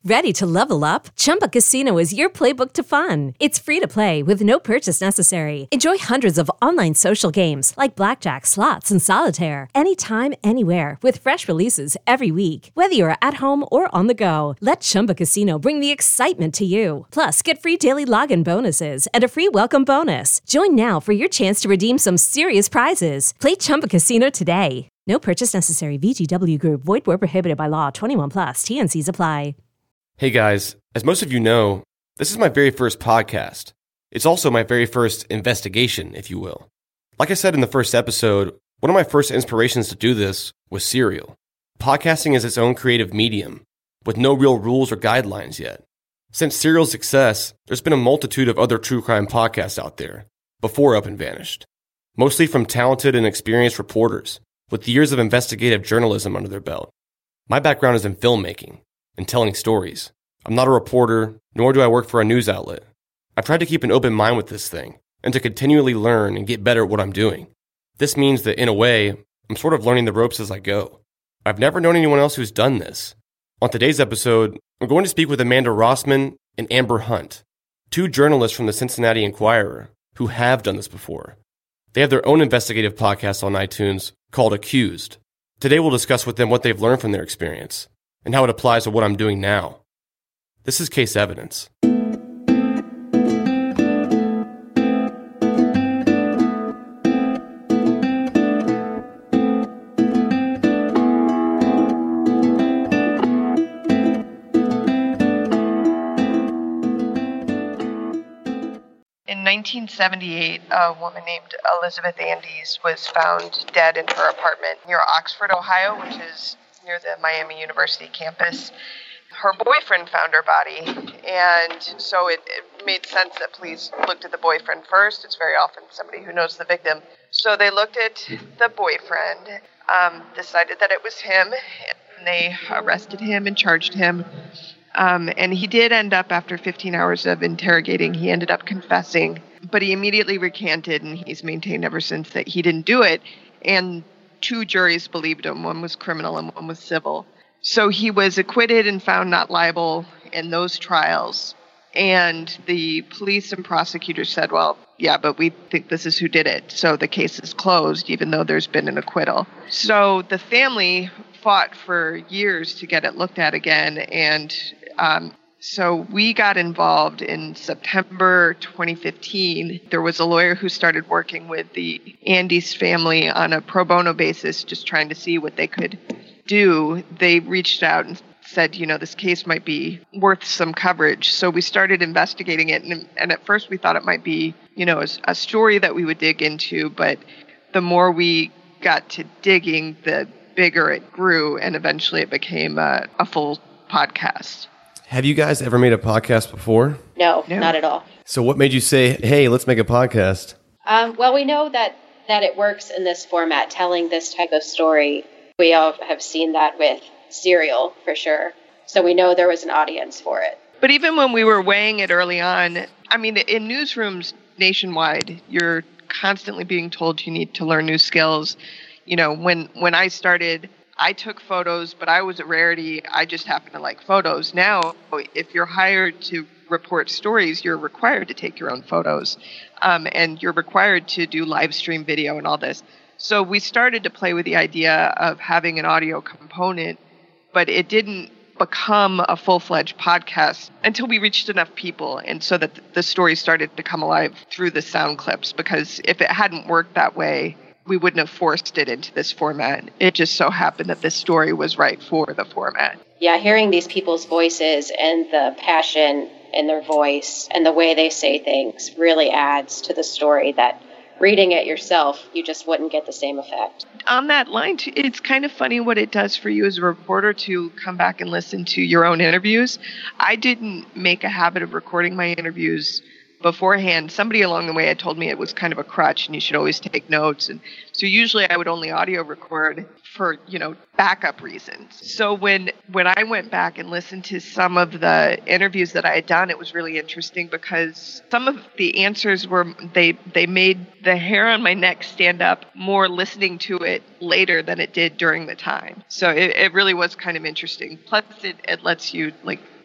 Ready to level up? Chumba Casino is your playbook to fun. It's free to play with no purchase necessary. Enjoy hundreds of online social games like blackjack, slots, and solitaire anytime, anywhere with fresh releases every week. Whether you're at home or on the go, let Chumba Casino bring the excitement to you. Plus, get free daily login bonuses and a free welcome bonus. Join now for your chance to redeem some serious prizes. Play Chumba Casino today. No purchase necessary. VGW Group. Void where prohibited by law. 21 plus. T&Cs apply. Hey guys, as most of you know, this is my very first podcast. It's also my very first investigation, if you will. Like I said in the first episode, one of my first inspirations to do this was Serial. Podcasting is its own creative medium, with no real rules or guidelines yet. Since Serial's success, there's been a multitude of other true crime podcasts out there, before Up and Vanished. Mostly from talented and experienced reporters, with years of investigative journalism under their belt. My background is in filmmaking and telling stories. I'm not a reporter, nor do I work for a news outlet. I've tried to keep an open mind with this thing, and to continually learn and get better at what I'm doing. This means that, in a way, I'm sort of learning the ropes as I go. I've never known anyone else who's done this. On today's episode, I'm going to speak with Amanda Rossman and Amber Hunt, two journalists from the Cincinnati Enquirer who have done this before. They have their own investigative podcast on iTunes called Accused. Today we'll discuss with them what they've learned from their experience and how it applies to what I'm doing now. This is Case Evidence. In 1978, a woman named Elizabeth Andes was found dead in her apartment near Oxford, Ohio, which is near the Miami University campus. Her boyfriend found her body, and so it made sense that police looked at the boyfriend first. It's very often somebody who knows the victim. So they looked at the boyfriend, decided that it was him, and they arrested him and charged him. And he did end up, after 15 hours of interrogating, he ended up confessing, but he immediately recanted, and he's maintained ever since that he didn't do it. And two juries believed him. One was criminal and one was civil. So he was acquitted and found not liable in those trials. And the police and prosecutors said, well, yeah, but we think this is who did it. So the case is closed, even though there's been an acquittal. So the family fought for years to get it looked at again. And so we got involved in September 2015. There was a lawyer who started working with the Andes family on a pro bono basis, just trying to see what they could do. They reached out and said, this case might be worth some coverage. So we started investigating it. And at first we thought it might be, a story that we would dig into. But the more we got to digging, the bigger it grew. And eventually it became a full podcast. Have you guys ever made a podcast before? No, not at all. So what made you say, hey, let's make a podcast? Well, we know that it works in this format, telling this type of story. We all have seen that with Serial, for sure. So we know there was an audience for it. But even when we were weighing it early on, in newsrooms nationwide, you're constantly being told you need to learn new skills. When I started, I took photos, but I was a rarity. I just happened to like photos. Now, if you're hired to report stories, you're required to take your own photos. And you're required to do live stream video and all this. So we started to play with the idea of having an audio component, but it didn't become a full-fledged podcast until we reached enough people, and so that the story started to come alive through the sound clips, because if it hadn't worked that way, we wouldn't have forced it into this format. It just so happened that this story was right for the format. Yeah, hearing these people's voices and the passion in their voice and the way they say things really adds to the story that reading it yourself, you just wouldn't get the same effect. On that line, it's kind of funny what it does for you as a reporter to come back and listen to your own interviews. I didn't make a habit of recording my interviews beforehand. Somebody along the way had told me it was kind of a crutch and you should always take notes. And so usually I would only audio record for, backup reasons. So when I went back and listened to some of the interviews that I had done, it was really interesting because some of the answers were, they made the hair on my neck stand up more listening to it later than it did during the time. So it really was kind of interesting. Plus it lets you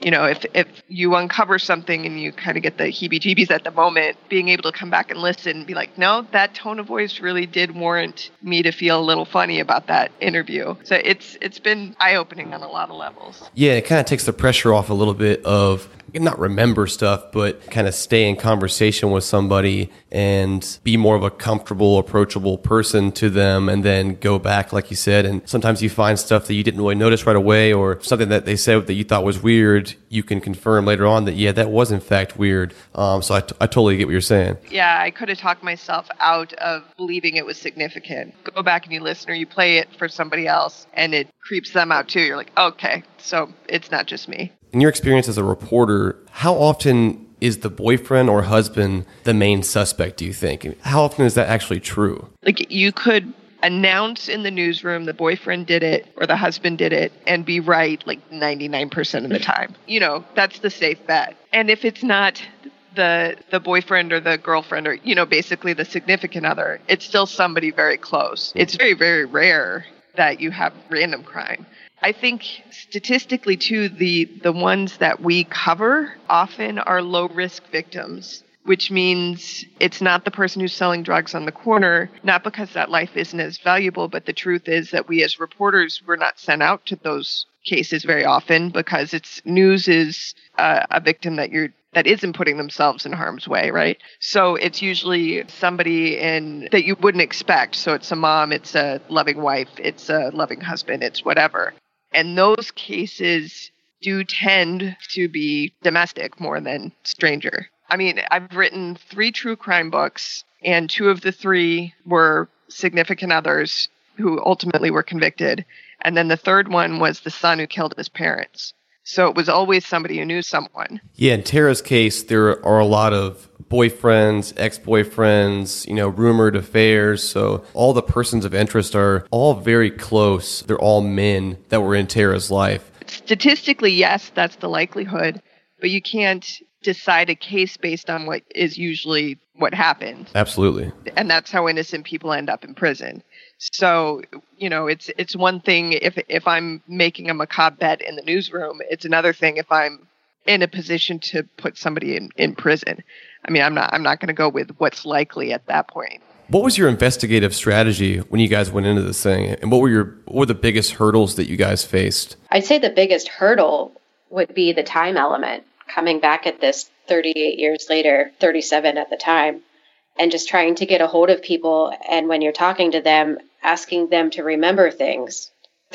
if you uncover something and you kind of get the heebie-jeebies at the moment, being able to come back and listen and be like, no, that tone of voice really did warrant me to feel a little funny about that interview. So it's been eye-opening on a lot of levels. Yeah, it kind of takes the pressure off a little bit of not remember stuff, but kind of stay in conversation with somebody and be more of a comfortable, approachable person to them, and then go back, like you said. And sometimes you find stuff that you didn't really notice right away, or something that they said that you thought was weird. You can confirm later on that, yeah, that was in fact weird. So I totally get what you're saying. Yeah, I could have talked myself out of believing it was significant. Go back and you listen or you play it for somebody else and it creeps them out too. You're like, okay, so it's not just me. In your experience as a reporter, how often is the boyfriend or husband the main suspect, do you think? How often is that actually true? Like, you could announce in the newsroom the boyfriend did it or the husband did it and be right like 99% of the time. That's the safe bet. And if it's not the boyfriend or the girlfriend or, basically the significant other, it's still somebody very close. It's very, very rare that you have random crime. I think statistically, too, the ones that we cover often are low-risk victims, which means it's not the person who's selling drugs on the corner, not because that life isn't as valuable, but the truth is that we as reporters, we're not sent out to those cases very often because news is a victim that isn't putting themselves in harm's way, right? So it's usually somebody that you wouldn't expect. So it's a mom, it's a loving wife, it's a loving husband, it's whatever. And those cases do tend to be domestic more than stranger. I mean, I've written 3 true crime books, and 2 of the 3 were significant others who ultimately were convicted. And then the third one was the son who killed his parents. So it was always somebody who knew someone. Yeah, in Tara's case, there are a lot of boyfriends, ex-boyfriends, rumored affairs. So all the persons of interest are all very close. They're all men that were in Tara's life. Statistically, yes, that's the likelihood. But you can't decide a case based on what is usually what happened. Absolutely. And that's how innocent people end up in prison. So, it's one thing if I'm making a macabre bet in the newsroom. It's another thing if I'm in a position to put somebody in prison. I mean, I'm not going to go with what's likely at that point. What was your investigative strategy when you guys went into this thing? And what were the biggest hurdles that you guys faced? I'd say the biggest hurdle would be the time element. Coming back at this 38 years later, 37 at the time, and just trying to get a hold of people. And when you're talking to them, asking them to remember things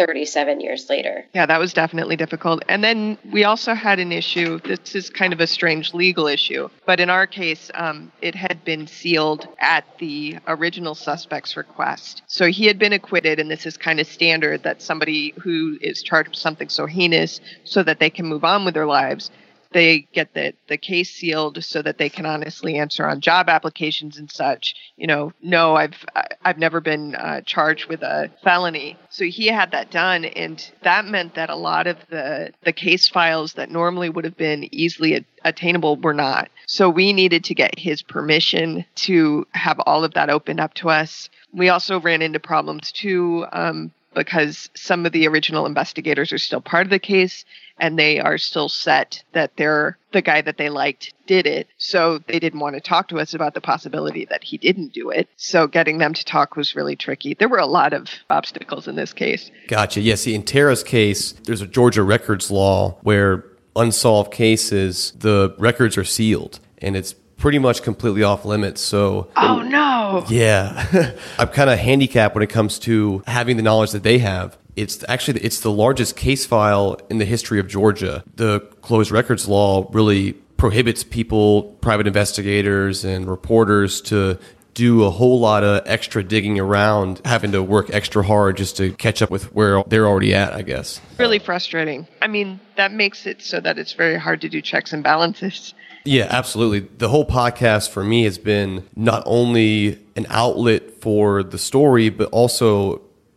37 years later. Yeah, that was definitely difficult. And then we also had an issue. This is kind of a strange legal issue. But in our case, it had been sealed at the original suspect's request. So he had been acquitted, and this is kind of standard that somebody who is charged with something so heinous so that they can move on with their lives, they get the case sealed so that they can honestly answer on job applications and such. No, I've never been charged with a felony. So he had that done, and that meant that a lot of the case files that normally would have been easily attainable were not. So we needed to get his permission to have all of that opened up to us. We also ran into problems too, because some of the original investigators are still part of the case, and they are still set that the guy that they liked did it. So they didn't want to talk to us about the possibility that he didn't do it. So getting them to talk was really tricky. There were a lot of obstacles in this case. Gotcha. Yeah, see, in Tara's case, there's a Georgia records law where unsolved cases, the records are sealed, and it's pretty much completely off limits. So, oh no. Yeah. I'm kind of handicapped when it comes to having the knowledge that they have. It's the largest case file in the history of Georgia. The closed records law really prohibits people, private investigators and reporters, to do a whole lot of extra digging around, having to work extra hard just to catch up with where they're already at, I guess. Really frustrating. I mean, that makes it so that it's very hard to do checks and balances. Yeah, absolutely. The whole podcast for me has been not only an outlet for the story, but also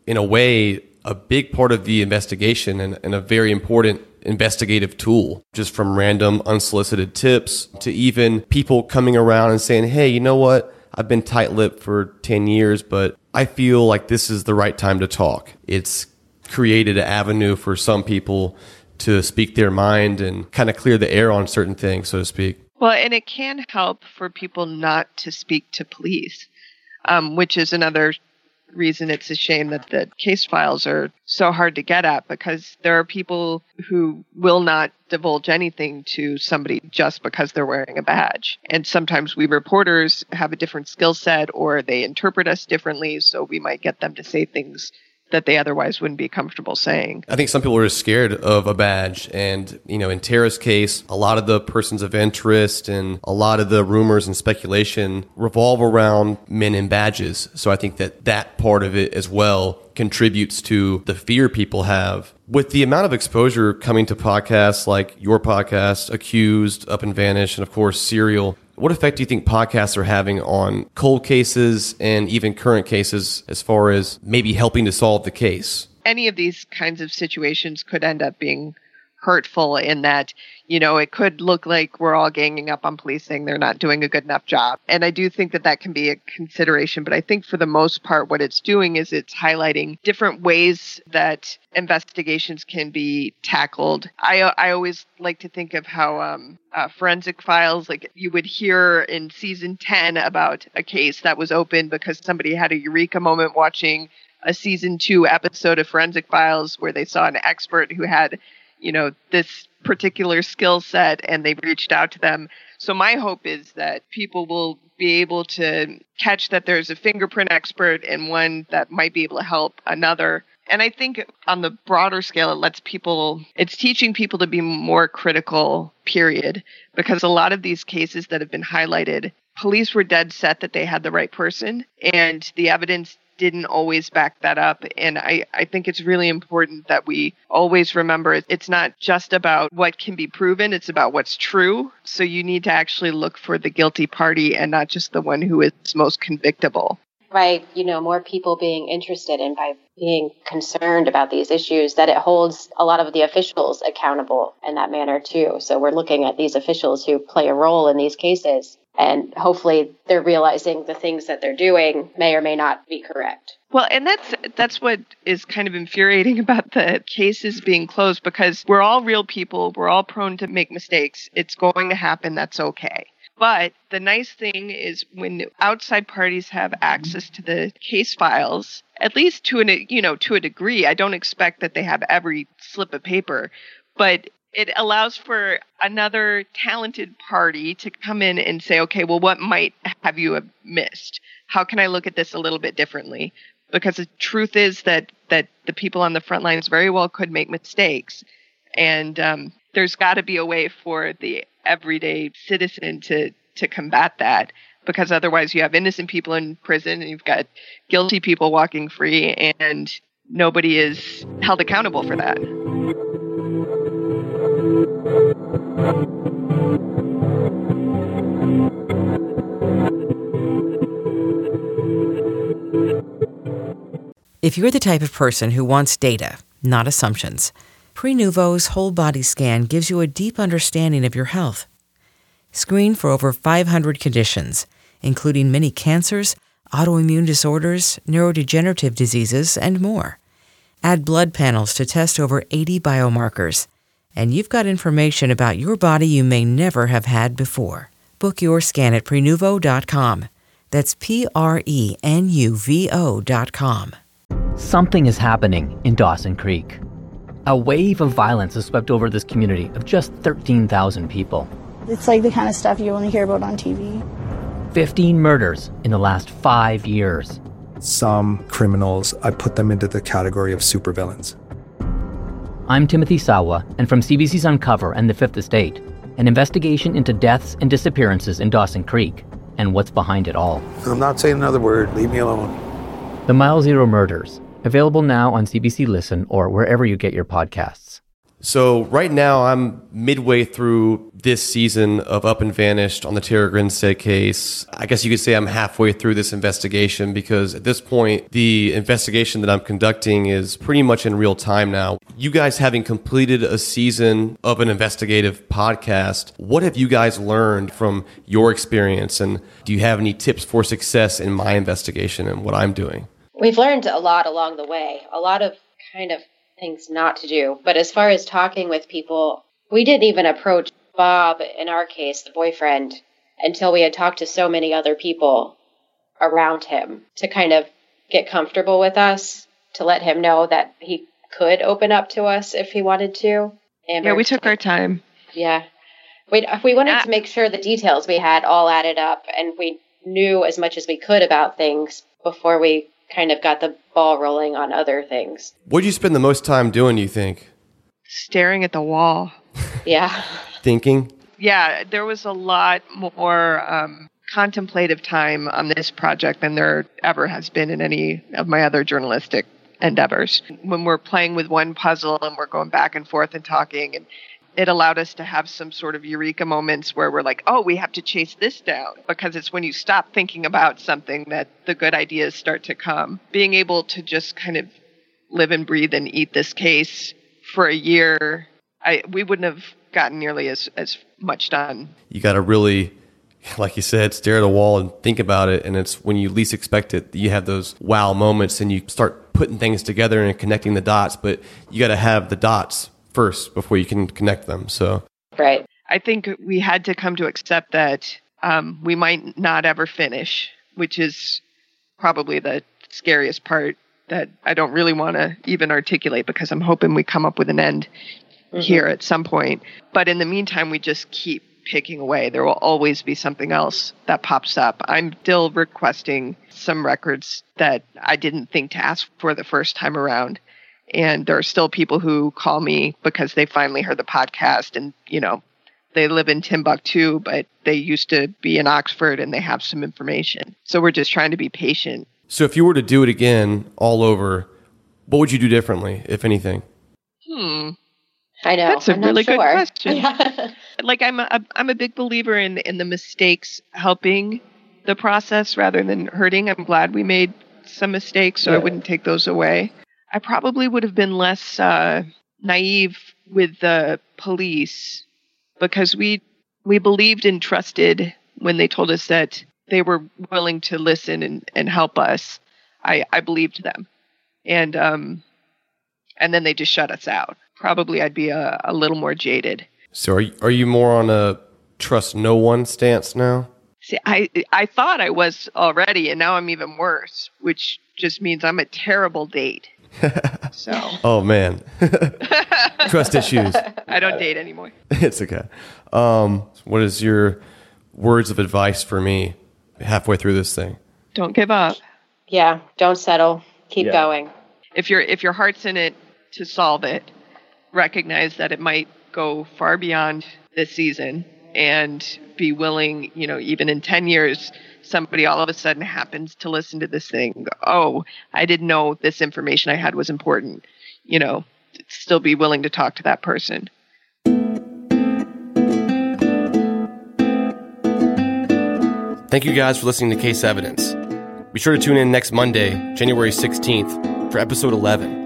in a way, a big part of the investigation and a very important investigative tool, just from random unsolicited tips to even people coming around and saying, hey, you know what? I've been tight-lipped for 10 years, but I feel like this is the right time to talk. It's created an avenue for some people to speak their mind and kind of clear the air on certain things, so to speak. Well, and it can help for people not to speak to police, which is another reason it's a shame that the case files are so hard to get at, because there are people who will not divulge anything to somebody just because they're wearing a badge. And sometimes we reporters have a different skill set, or they interpret us differently, so we might get them to say things that they otherwise wouldn't be comfortable saying. I think some people are scared of a badge. And, in Tara's case, a lot of the persons of interest and a lot of the rumors and speculation revolve around men in badges. So I think that part of it as well contributes to the fear people have. With the amount of exposure coming to podcasts like your podcast, Accused, Up and Vanish, and of course, Serial, what effect do you think podcasts are having on cold cases and even current cases as far as maybe helping to solve the case? Any of these kinds of situations could end up being hurtful in that, it could look like we're all ganging up on police saying they're not doing a good enough job. And I do think that can be a consideration. But I think for the most part, what it's doing is it's highlighting different ways that investigations can be tackled. I always like to think of how forensic files, like you would hear in season 10 about a case that was open because somebody had a eureka moment watching a season 2 episode of Forensic Files where they saw an expert who had this particular skill set and they reached out to them. So my hope is that people will be able to catch that there's a fingerprint expert and one that might be able to help another. And I think on the broader scale, it's teaching people to be more critical, period. Because a lot of these cases that have been highlighted, police were dead set that they had the right person, and the evidence didn't always back that up. And I think it's really important that we always remember it's not just about what can be proven, it's about what's true. So you need to actually look for the guilty party and not just the one who is most convictable. By, more people being interested and by being concerned about these issues, that it holds a lot of the officials accountable in that manner too. So we're looking at these officials who play a role in these cases, and hopefully they're realizing the things that they're doing may or may not be correct. Well, and that's what is kind of infuriating about the cases being closed, because we're all real people. We're all prone to make mistakes. It's going to happen. That's okay. But the nice thing is when outside parties have access to the case files, at least to a degree, I don't expect that they have every slip of paper, but it allows for another talented party to come in and say, okay, well, what might have you missed? How can I look at this a little bit differently? Because the truth is that the people on the front lines very well could make mistakes. And there's got to be a way for the everyday citizen to combat that, because otherwise you have innocent people in prison and you've got guilty people walking free and nobody is held accountable for that. If you're the type of person who wants data, not assumptions, Prenuvo's whole body scan gives you a deep understanding of your health. Screen for over 500 conditions, including many cancers, autoimmune disorders, neurodegenerative diseases, and more. Add blood panels to test over 80 biomarkers, and you've got information about your body you may never have had before. Book your scan at Prenuvo.com. That's Prenuvo.com. Something is happening in Dawson Creek. A wave of violence has swept over this community of just 13,000 people. It's like the kind of stuff you only hear about on TV. 15 murders in the last 5 years. Some criminals, I put them into the category of supervillains. I'm Timothy Sawa, and from CBC's Uncover and The Fifth Estate, an investigation into deaths and disappearances in Dawson Creek and what's behind it all. I'm not saying another word. Leave me alone. The Mile Zero Murders, available now on CBC Listen or wherever you get your podcasts. So right now I'm midway through this season of Up and Vanished on the Tara Grinstead case. I guess you could say I'm halfway through this investigation because at this point, the investigation that I'm conducting is pretty much in real time now. You guys having completed a season of an investigative podcast, what have you guys learned from your experience? And do you have any tips for success in my investigation and what I'm doing? We've learned a lot along the way, a lot of kind of things not to do. But as far as talking with people, we didn't even approach Bob, in our case, the boyfriend, until we had talked to so many other people around him to kind of get comfortable with us, to let him know that he could open up to us if he wanted to. Yeah, we took our time. Yeah. We wanted to make sure the details we had all added up, and we knew as much as we could about things before we kind of got the ball rolling on other things. What did you spend the most time doing, you think? Staring at the wall. Yeah. Thinking? Yeah, there was a lot more contemplative time on this project than there ever has been in any of my other journalistic endeavors. When we're playing with one puzzle and we're going back and forth and talking, and it allowed us to have some sort of eureka moments where we're like, oh, we have to chase this down. Because it's when you stop thinking about something that the good ideas start to come. Being able to just kind of live and breathe and eat this case for a year, we wouldn't have gotten nearly as much done. You got to really, like you said, stare at a wall and think about it. And it's when you least expect it, you have those wow moments and you start putting things together and connecting the dots. But you got to have the dots first before you can connect them. So, right. I think we had to come to accept that we might not ever finish, which is probably the scariest part that I don't really want to even articulate because I'm hoping we come up with an end here at some point. But in the meantime, we just keep picking away. There will always be something else that pops up. I'm still requesting some records that I didn't think to ask for the first time around. And there are still people who call me because they finally heard the podcast and, you know, they live in Timbuktu, but they used to be in Oxford and they have some information. So we're just trying to be patient. So if you were to do it again all over, what would you do differently, if anything? I know. That's a I'm really good question. Yeah. Like I'm a big believer in the mistakes helping the process rather than hurting. I'm glad we made some mistakes, so I wouldn't take those away. I probably would have been less naive with the police because we believed and trusted when they told us that they were willing to listen and help us. I believed them. And then they just shut us out. Probably I'd be a little more jaded. So are you more on a trust no one stance now? See, I thought I was already, and now I'm even worse, which just means I'm a terrible date. So. Oh, man. Trust issues. I don't date anymore. It's okay. What is your words of advice for me halfway through this thing? Don't give up. Yeah, don't settle. Keep going. If your heart's in it to solve it, recognize that it might go far beyond this season and be willing, you know, even in 10 years, somebody all of a sudden happens to listen to this thing. Oh, I didn't know this information I had was important. You know, still be willing to talk to that person. Thank you guys for listening to Case Evidence. Be sure to tune in next Monday, January 16th, for episode 11.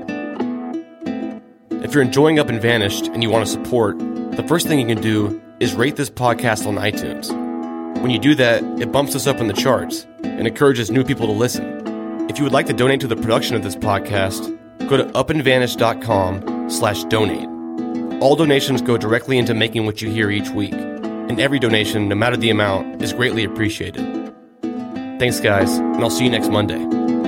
If you're enjoying Up and Vanished and you want to support, the first thing you can do is rate this podcast on iTunes. When you do that, it bumps us up in the charts and encourages new people to listen. If you would like to donate to the production of this podcast, go to upandvanish.com/donate. All donations go directly into making what you hear each week, and every donation, no matter the amount, is greatly appreciated. Thanks, guys, and I'll see you next Monday.